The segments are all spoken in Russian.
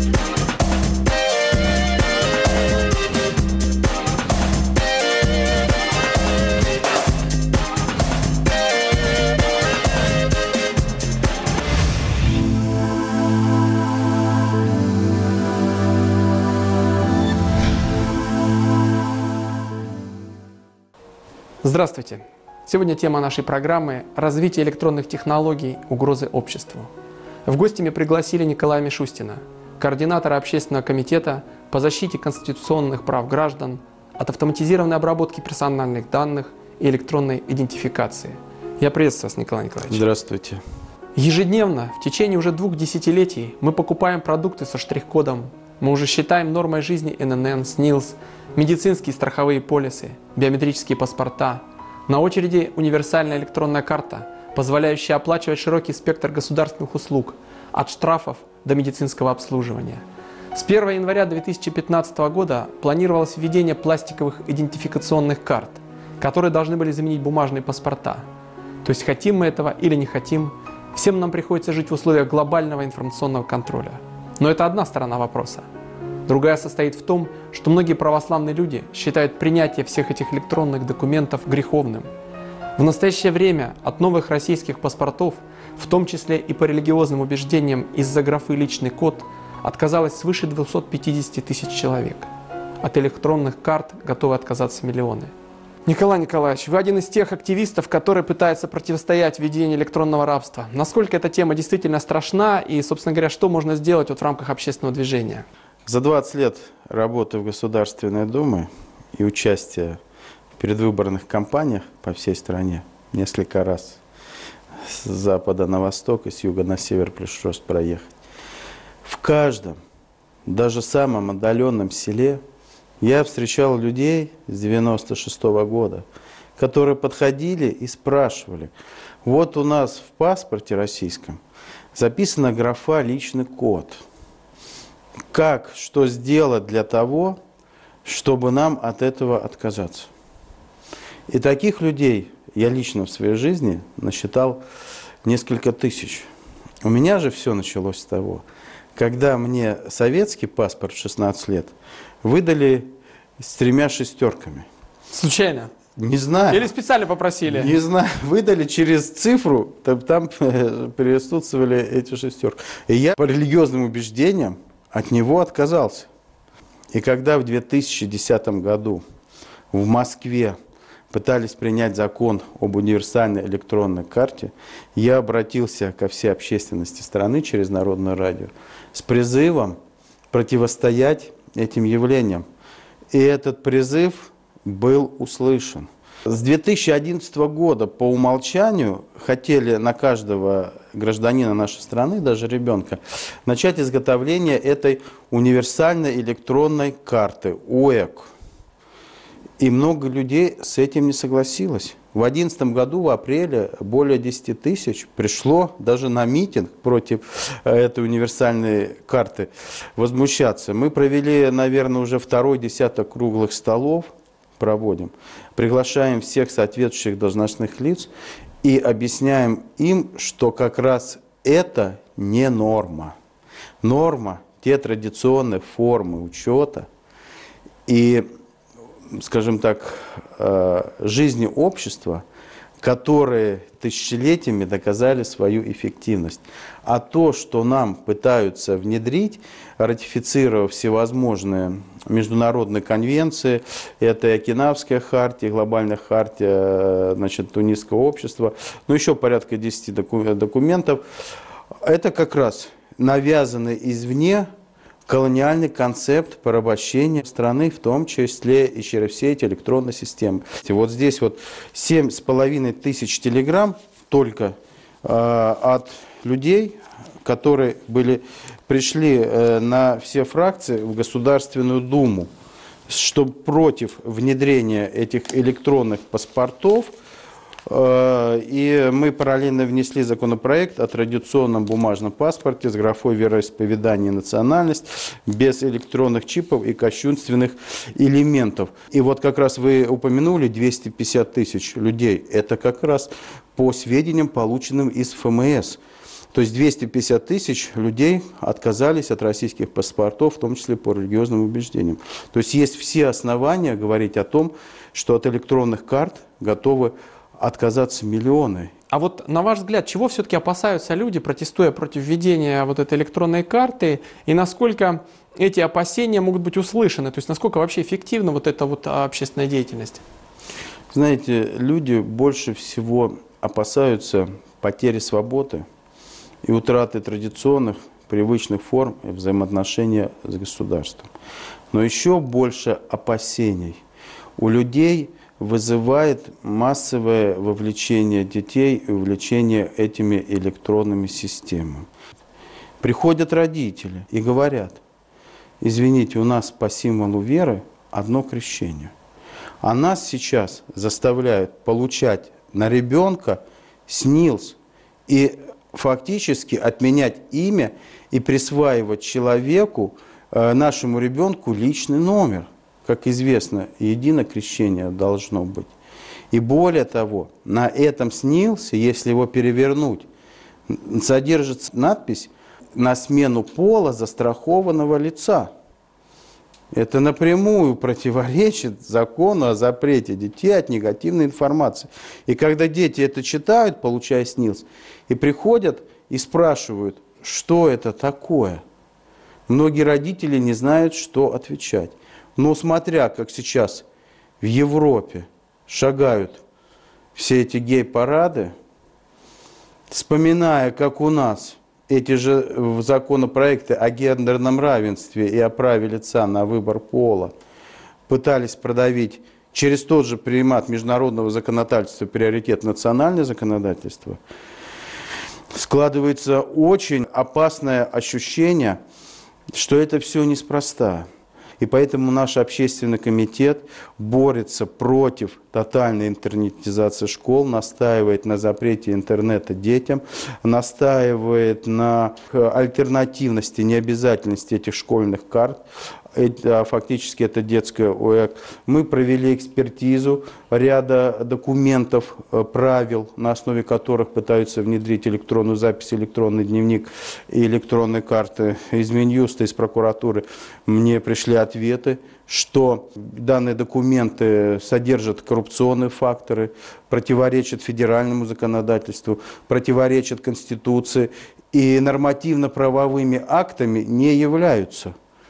Здравствуйте! Сегодня тема нашей программы – развитие электронных технологий, угрозы обществу. В гости мы пригласили Николая Мишустина, координатора Общественного комитета по защите конституционных прав граждан от автоматизированной обработки персональных данных и электронной идентификации. Я приветствую вас, Николай Николаевич. Здравствуйте. Ежедневно, в течение уже 2 десятилетий, мы покупаем продукты со штрих-кодом. Мы уже считаем нормой жизни ННН, СНИЛС, медицинские страховые полисы, биометрические паспорта. На очереди универсальная электронная карта, позволяющая оплачивать широкий спектр государственных услуг, от штрафов до медицинского обслуживания. С 1 января 2015 года планировалось введение пластиковых идентификационных карт, которые должны были заменить бумажные паспорта. То есть хотим мы этого или не хотим, всем нам приходится жить в условиях глобального информационного контроля. Но это одна сторона вопроса. Другая состоит в том, что многие православные люди считают принятие всех этих электронных документов греховным. В настоящее время от новых российских паспортов, в том числе и по религиозным убеждениям из-за графы «личный код», отказалось свыше 250 тысяч человек. От электронных карт готовы отказаться миллионы. Николай Николаевич, вы один из тех активистов, которые пытаются противостоять введению электронного рабства. Насколько эта тема действительно страшна и, собственно говоря, что можно сделать в рамках общественного движения? За 20 лет работы в Государственной Думе и участия в предвыборных кампаниях по всей стране, несколько раз с запада на восток и с юга на север пришлось проехать, в каждом, даже самом отдаленном селе, я встречал людей с 96-го года, которые подходили и спрашивали: вот у нас в паспорте российском записана графа «личный код». Как, что сделать для того, чтобы нам от этого отказаться? И таких людей я лично в своей жизни насчитал несколько тысяч. У меня же все началось с того, когда мне советский паспорт в 16 лет выдали с 3 шестерками. Случайно? Не знаю. Или специально попросили? Не знаю. Выдали через цифру, там присутствовали эти шестерки. И я по религиозным убеждениям от него отказался. И когда в 2010 году в Москве пытались принять закон об универсальной электронной карте, я обратился ко всей общественности страны через Народное радио с призывом противостоять этим явлениям. И этот призыв был услышан. С 2011 года по умолчанию хотели на каждого гражданина нашей страны, даже ребенка, начать изготовление этой универсальной электронной карты УЭК. И много людей с этим не согласилось. В 2011 году, в апреле, более 10 тысяч пришло даже на митинг против этой универсальной карты возмущаться. Мы провели, наверное, уже 2-й десяток круглых столов. Проводим, приглашаем всех соответствующих должностных лиц и объясняем им, что как раз это не норма. Норма – те традиционные формы учета и, скажем так, жизни общества, которые тысячелетиями доказали свою эффективность. А то, что нам пытаются внедрить, ратифицировав всевозможные международные конвенции, это и Окинавская хартия, глобальная хартия, значит, Тунисского общества, ну еще порядка 10 документов, это как раз навязанный извне колониальный концепт порабощения страны, в том числе и через все эти электронные системы. Вот здесь вот 7,5 тысяч телеграмм только от людей, которые пришли на все фракции в Государственную Думу, что против внедрения этих электронных паспортов. И мы параллельно внесли законопроект о традиционном бумажном паспорте с графой вероисповедания и национальность, без электронных чипов и кощунственных элементов. И вот как раз вы упомянули 250 тысяч людей. Это как раз по сведениям, полученным из ФМС. То есть 250 тысяч людей отказались от российских паспортов, в том числе по религиозным убеждениям. То есть есть все основания говорить о том, что от электронных карт готовы отказаться миллионы. А вот на ваш взгляд, чего все-таки опасаются люди, протестуя против введения вот этой электронной карты, и насколько эти опасения могут быть услышаны? То есть насколько вообще эффективна вот эта вот общественная деятельность? Знаете, люди больше всего опасаются потери свободы и утраты традиционных, привычных форм взаимоотношения с государством. Но еще больше опасений у людей вызывает массовое вовлечение детей и увлечение этими электронными системами. Приходят родители и говорят: извините, у нас по символу веры одно крещение. А нас сейчас заставляют получать на ребенка СНИЛС и фактически отменять имя и присваивать человеку, нашему ребенку, личный номер. Как известно, единое крещение должно быть. И более того, на этом СНИЛСе, если его перевернуть, содержится надпись «На смену пола застрахованного лица». Это напрямую противоречит закону о запрете детей от негативной информации. И когда дети это читают, получая СНИЛС, и приходят и спрашивают, что это такое, многие родители не знают, что отвечать. Но смотря, как сейчас в Европе шагают все эти гей-парады, вспоминая, как у нас эти же законопроекты о гендерном равенстве и о праве лица на выбор пола пытались продавить через тот же примат международного законодательства, приоритет национальное законодательство, складывается очень опасное ощущение, что это все неспроста. И поэтому наш общественный комитет борется против тотальной интернетизации школ, настаивает на запрете интернета детям, настаивает на альтернативности, необязательности этих школьных карт. Фактически это детская ОЭК. Мы провели экспертизу ряда документов, правил, на основе которых пытаются внедрить электронную запись, электронный дневник и электронные карты. Из Минюста, из прокуратуры мне пришли ответы, что данные документы содержат коррупционные факторы, противоречат федеральному законодательству, противоречат Конституции и нормативно-правовыми актами не являются.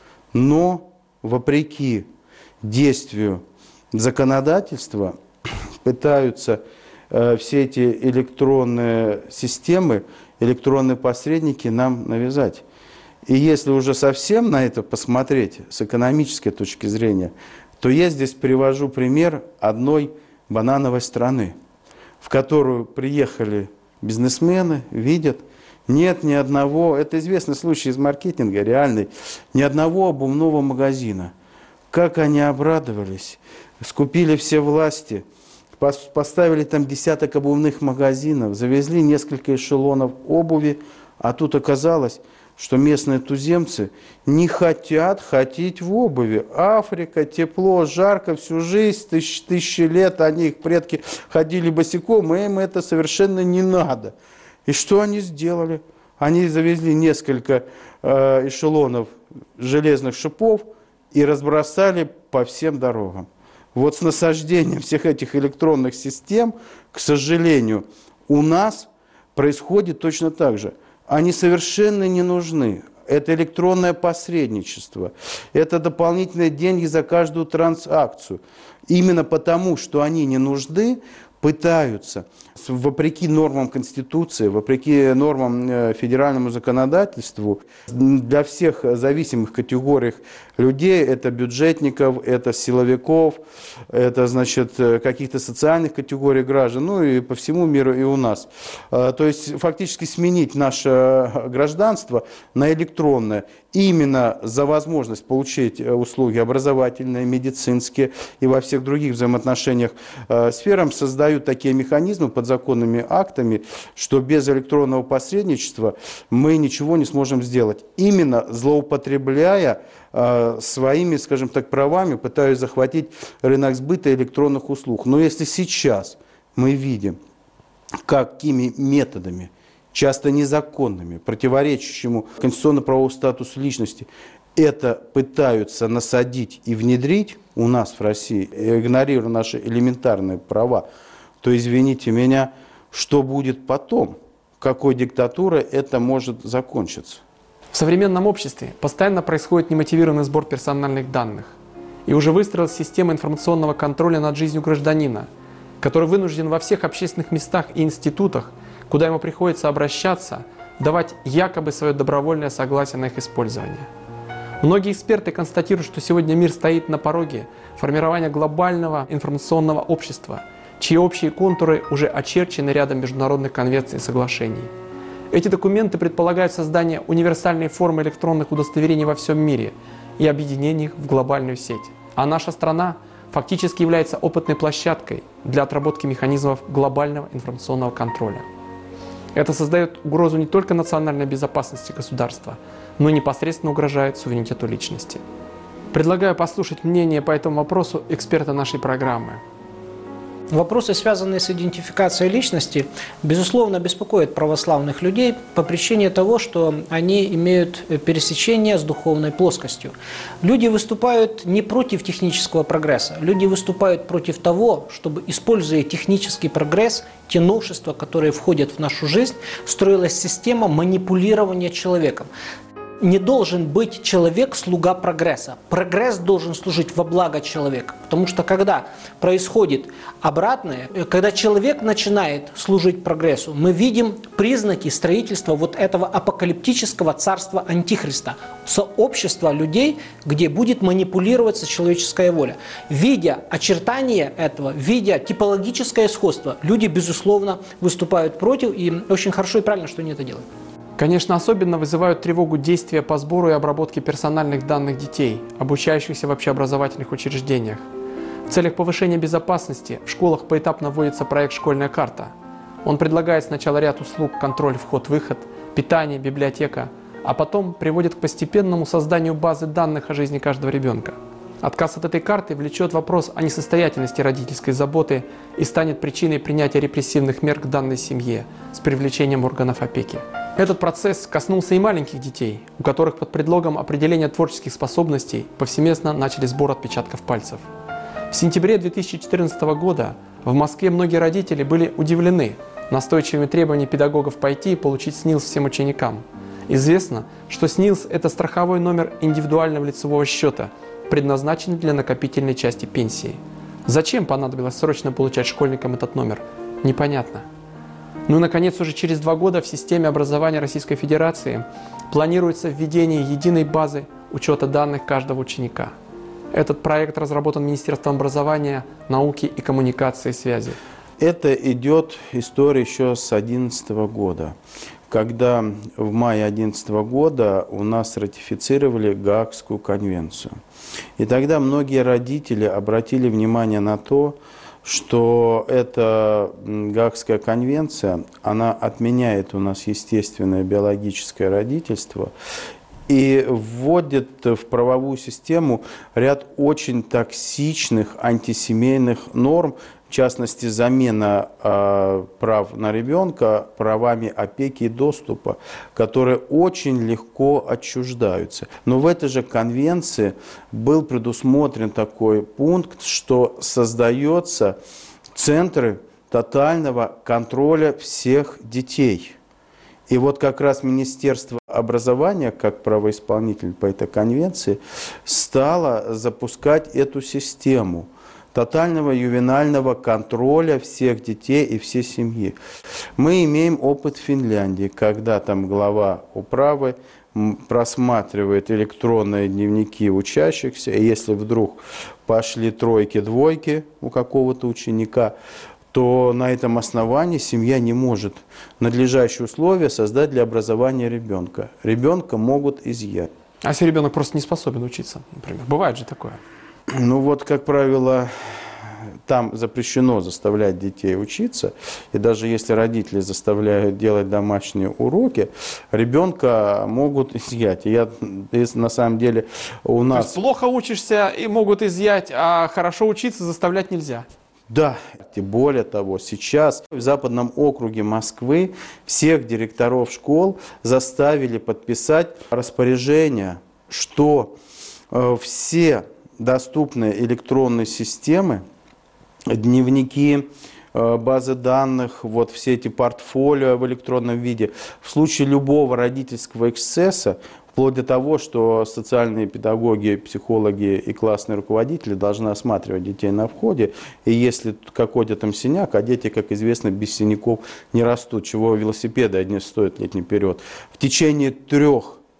Но, вопреки действию законодательства, пытаются все эти электронные системы, электронные посредники нам навязать. И если уже совсем на это посмотреть с экономической точки зрения, то я здесь привожу пример одной банановой страны, в которую приехали бизнесмены, видят, нет ни одного, это известный случай из маркетинга, реальный, ни одного обувного магазина. Как они обрадовались, скупили все власти, поставили там десяток обувных магазинов, завезли несколько эшелонов обуви, а тут оказалось, что местные туземцы не хотят ходить в обуви. Африка, тепло, жарко, всю жизнь, тысячи лет, они, их предки, ходили босиком, и им это совершенно не надо. И что они сделали? Они завезли несколько эшелонов железных шипов и разбросали по всем дорогам. Вот с насаждением всех этих электронных систем, к сожалению, у нас происходит точно так же. Они совершенно не нужны. Это электронное посредничество, это дополнительные деньги за каждую транзакцию. Именно потому, что они не нужны, пытаются, вопреки нормам Конституции, вопреки нормам федеральному законодательству, для всех зависимых категорий людей, это бюджетников, это силовиков, это, значит, каких-то социальных категорий граждан, ну и по всему миру, и у нас. То есть фактически сменить наше гражданство на электронное именно за возможность получить услуги образовательные, медицинские и во всех других взаимоотношениях сферам создают такие механизмы подзаконными актами, что без электронного посредничества мы ничего не сможем сделать. Именно злоупотребляя своими, скажем так, правами, пытаясь захватить рынок сбыта электронных услуг. Но если сейчас мы видим, какими методами часто незаконными, противоречащему конституционно-правовому статусу личности, это пытаются насадить и внедрить у нас в России, игнорируя наши элементарные права, то, извините меня, что будет потом? Какой диктатурой это может закончиться? В современном обществе постоянно происходит немотивированный сбор персональных данных. И уже выстроилась система информационного контроля над жизнью гражданина, который вынужден во всех общественных местах и институтах, куда ему приходится обращаться, давать якобы свое добровольное согласие на их использование. Многие эксперты констатируют, что сегодня мир стоит на пороге формирования глобального информационного общества, чьи общие контуры уже очерчены рядом международных конвенций и соглашений. Эти документы предполагают создание универсальной формы электронных удостоверений во всем мире и объединение их в глобальную сеть. А наша страна фактически является опытной площадкой для отработки механизмов глобального информационного контроля. Это создает угрозу не только национальной безопасности государства, но и непосредственно угрожает суверенитету личности. Предлагаю послушать мнение по этому вопросу эксперта нашей программы. Вопросы, связанные с идентификацией личности, безусловно, беспокоят православных людей по причине того, что они имеют пересечение с духовной плоскостью. Люди выступают не против технического прогресса, люди выступают против того, чтобы, используя технический прогресс, те новшества, которые входят в нашу жизнь, строилась система манипулирования человеком. Не должен быть человек слуга прогресса. Прогресс должен служить во благо человека. Потому что когда происходит обратное, когда человек начинает служить прогрессу, мы видим признаки строительства вот этого апокалиптического царства Антихриста. Сообщества людей, где будет манипулироваться человеческая воля. Видя очертания этого, видя типологическое сходство, люди, безусловно, выступают против. И очень хорошо и правильно, что они это делают. Конечно, особенно вызывают тревогу действия по сбору и обработке персональных данных детей, обучающихся в общеобразовательных учреждениях. В целях повышения безопасности в школах поэтапно вводится проект «Школьная карта». Он предлагает сначала ряд услуг: контроль, вход-выход, питание, библиотека, а потом приводит к постепенному созданию базы данных о жизни каждого ребенка. Отказ от этой карты влечет вопрос о несостоятельности родительской заботы и станет причиной принятия репрессивных мер к данной семье с привлечением органов опеки. Этот процесс коснулся и маленьких детей, у которых под предлогом определения творческих способностей повсеместно начали сбор отпечатков пальцев. В сентябре 2014 года в Москве многие родители были удивлены настойчивыми требованиями педагогов пойти и получить СНИЛС всем ученикам. Известно, что СНИЛС – это страховой номер индивидуального лицевого счета, предназначенный для накопительной части пенсии. Зачем понадобилось срочно получать школьникам этот номер? Непонятно. Ну и, наконец, уже через 2 года в системе образования Российской Федерации планируется введение единой базы учета данных каждого ученика. Этот проект разработан Министерством образования, науки и коммуникации и связи. Это идет история еще с 2011 года, когда в мае 2011 года у нас ратифицировали Гаагскую конвенцию. И тогда многие родители обратили внимание на то, что эта Гаагская конвенция, она отменяет у нас естественное биологическое родительство и вводит в правовую систему ряд очень токсичных антисемейных норм, в частности, замена прав на ребенка правами опеки и доступа, которые очень легко отчуждаются. Но в этой же конвенции был предусмотрен такой пункт, что создаются центры тотального контроля всех детей. И вот как раз Министерство образования, как правоисполнитель по этой конвенции, стало запускать эту систему тотального ювенального контроля всех детей и всей семьи. Мы имеем опыт Финляндии, когда там глава управы просматривает электронные дневники учащихся, и если вдруг пошли тройки, двойки у какого-то ученика, то на этом основании семья не может надлежащие условия создать для образования ребенка. Ребенка могут изъять. А если ребенок просто не способен учиться, например? Бывает же такое. Ну вот, как правило, там запрещено заставлять детей учиться. И даже если родители заставляют делать домашние уроки, ребенка могут изъять. На самом деле у нас... То есть плохо учишься и могут изъять, а хорошо учиться заставлять нельзя? Да, и более того, сейчас в Западном округе Москвы всех директоров школ заставили подписать распоряжение, что все доступные электронные системы, дневники, базы данных, вот все эти портфолио в электронном виде, в случае любого родительского эксцесса, вплоть до того, что социальные педагоги, психологи и классные руководители должны осматривать детей на входе. И если какой-то там синяк, а дети, как известно, без синяков не растут, чего велосипеды одни стоят летний период, в течение 3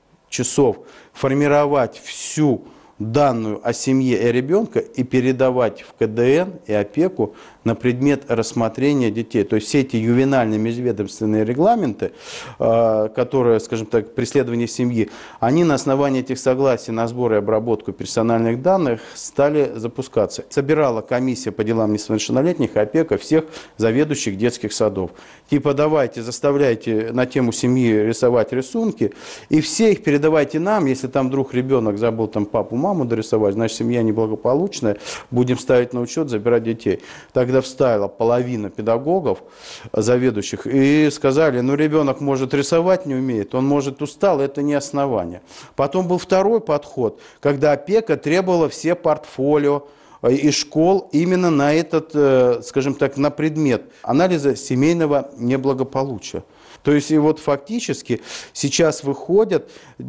часов формировать всю данную о семье и ребенка и передавать в КДН и опеку на предмет рассмотрения детей. То есть все эти ювенальные межведомственные регламенты, которые, скажем так, преследование семьи, они на основании этих согласий на сбор и обработку персональных данных стали запускаться. Собирала комиссия по делам несовершеннолетних и опека всех заведующих детских садов. Типа давайте, заставляйте на тему семьи рисовать рисунки, и все их передавайте нам. Если там вдруг ребенок забыл там папу, маму дорисовать, значит семья неблагополучная, будем ставить на учет, забирать детей. Тогда вставила половина педагогов, заведующих, и сказали, ну ребенок может рисовать не умеет, он может устал, это не основание. Потом был второй подход, когда опека требовала все портфолио из школ именно на этот, скажем так, на предмет анализа семейного неблагополучия. То есть и вот фактически сейчас выходят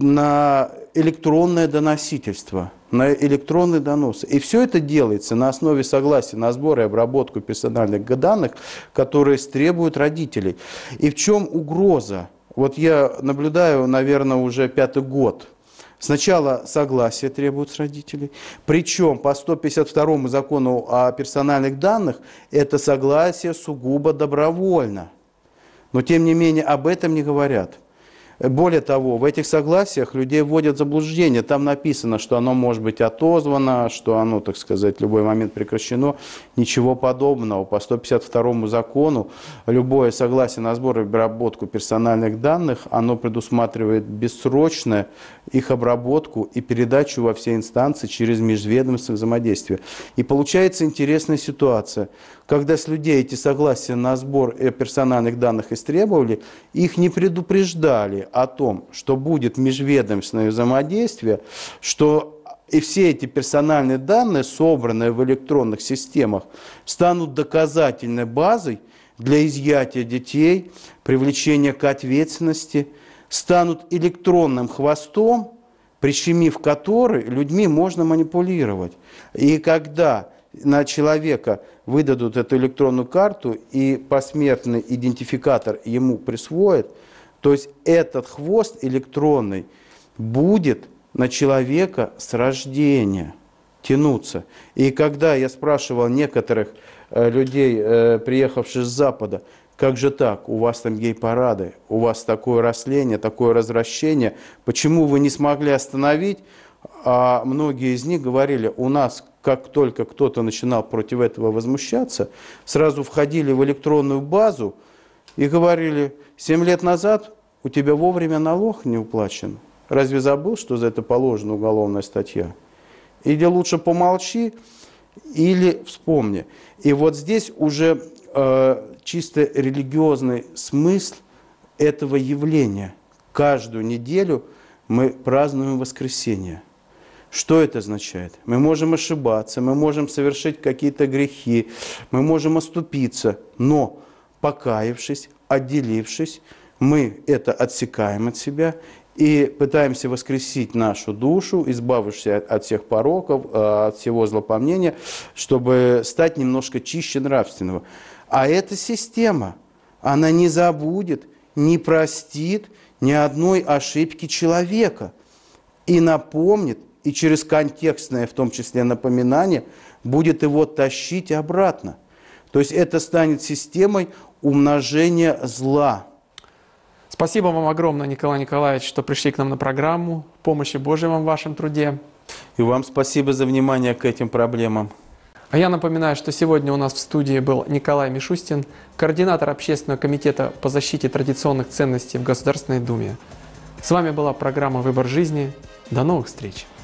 на электронное доносительство, на электронные доносы. И все это делается на основе согласия на сбор и обработку персональных данных, которые требуют родителей. И в чем угроза? Вот я наблюдаю, наверное, уже 5-й год. Сначала согласие требуют с родителей, причем по 152 закону о персональных данных это согласие сугубо добровольно. Но, тем не менее, об этом не говорят. Более того, в этих согласиях людей вводят в заблуждение. Там написано, что оно может быть отозвано, что оно, так сказать, в любой момент прекращено. Ничего подобного. По 152 закону любое согласие на сбор и обработку персональных данных, оно предусматривает бессрочную их обработку и передачу во все инстанции через межведомственное взаимодействие. И получается интересная ситуация. Когда с людей эти согласия на сбор персональных данных истребовали, их не предупреждали о том, что будет межведомственное взаимодействие, что и все эти персональные данные, собранные в электронных системах, станут доказательной базой для изъятия детей, привлечения к ответственности, станут электронным хвостом, прищемив который людьми можно манипулировать. И когда на человека выдадут эту электронную карту и посмертный идентификатор ему присвоят, то есть этот хвост электронный будет на человека с рождения тянуться. И когда я спрашивал некоторых людей, приехавших с Запада, как же так, у вас там гей-парады, у вас такое растление, такое развращение, почему вы не смогли остановить? А многие из них говорили, у нас, как только кто-то начинал против этого возмущаться, сразу входили в электронную базу и говорили, 7 лет назад у тебя вовремя налог не уплачен. Разве забыл, что за это положена уголовная статья? Или лучше помолчи, или вспомни. И вот здесь уже чисто религиозный смысл этого явления. Каждую неделю мы празднуем воскресенье. Что это означает? Мы можем ошибаться, мы можем совершить какие-то грехи, мы можем оступиться, но покаявшись, отделившись, мы это отсекаем от себя и пытаемся воскресить нашу душу, избавившись от всех пороков, от всего злопомнения, чтобы стать немножко чище нравственного. А эта система, она не забудет, не простит ни одной ошибки человека и напомнит, и через контекстное, в том числе напоминание, будет его тащить обратно. То есть это станет системой умножения зла. Спасибо вам огромное, Николай Николаевич, что пришли к нам на программу. Помощи Божией вам в вашем труде. И вам спасибо за внимание к этим проблемам. А я напоминаю, что сегодня у нас в студии был Николай Мишустин, координатор Общественного комитета по защите традиционных ценностей в Государственной Думе. С вами была программа «Выбор жизни». До новых встреч!